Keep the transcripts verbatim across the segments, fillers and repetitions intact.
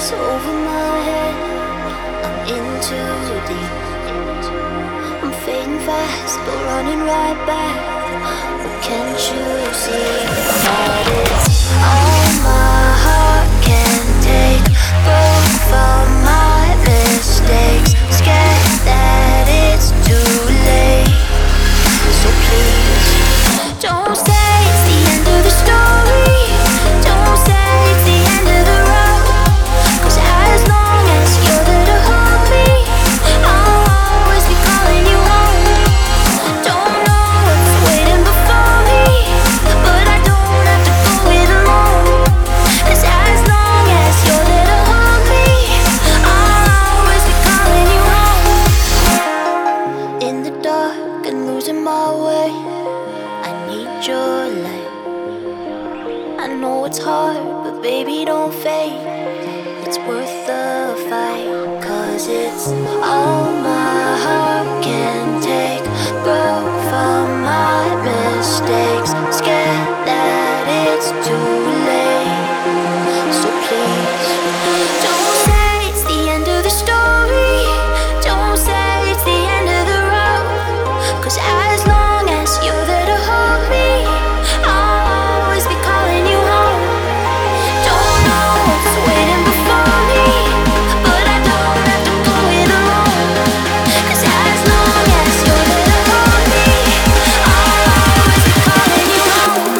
waves over my head. I'm in too deep. I'm fading fast, but running right back. But can't you see that it's all my heart can take? Both of my mistakes, scared that it's too late. So please, don't say it's the end of the story. Don't say it's the end of the road. 'Cause as long as you're there to hold me, I'll always be calling you home. Don't know what's waiting before me, but I don't have to go it alone. 'Cause as long as you're there to hold me, I'll always be calling you home. In the dark and losing my way, I need your light. I know it's hard, but baby, don't fade. It's worth the fight. 'Cause it's all my heart can take. Broke from my mistakes, scared that it's too late. So please, don't say it's the end of the story. Don't say it's the end of the road. 'Cause as long as you're there to hold me, I'll always be calling you home. Don't know what's waiting before me, but I don't have to go it alone. 'Cause as long as you're there to hold me, I'll always be calling you home.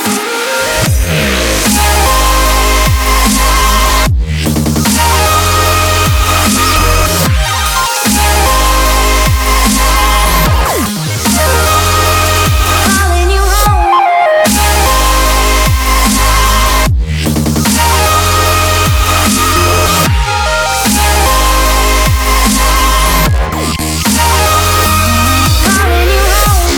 Calling you home. Calling you home.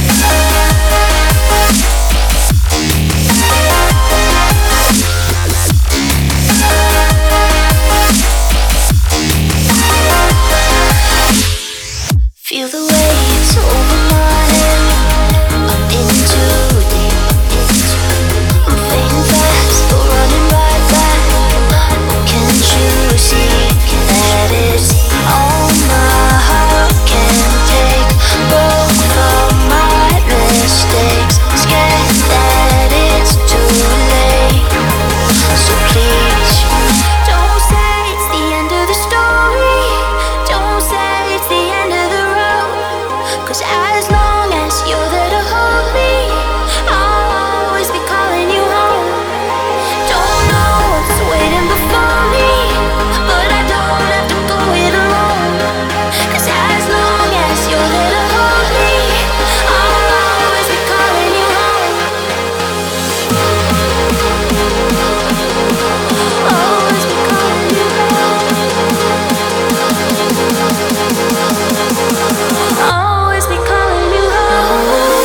Feel the waves over my head. I'm in too deep. I'm fading fast, but running right back. Can't you see that it's all my heart can take? Broke from my mistakes, scared that it's too late. So please, don't say it's the end of the story. Don't say it's the end of the road. 'Cause as long as you're there to hold me, I'll always be calling you home. Don't know what's waiting before me, but I don't have to go it alone. 'Cause as long as you're there to hold me, I'll always be calling you home. Always be calling you home. Always be calling you home.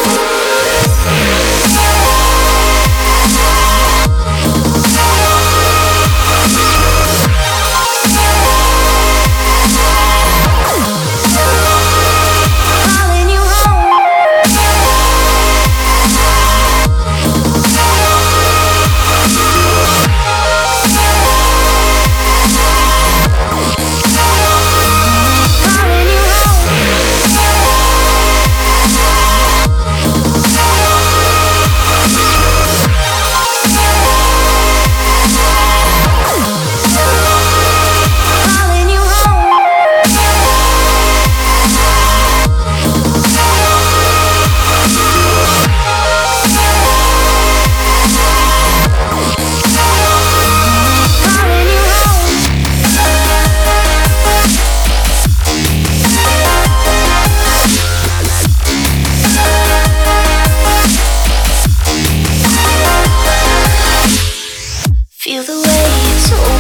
Calling you home. Calling you home. Calling you home. Calling you home. Feel the waves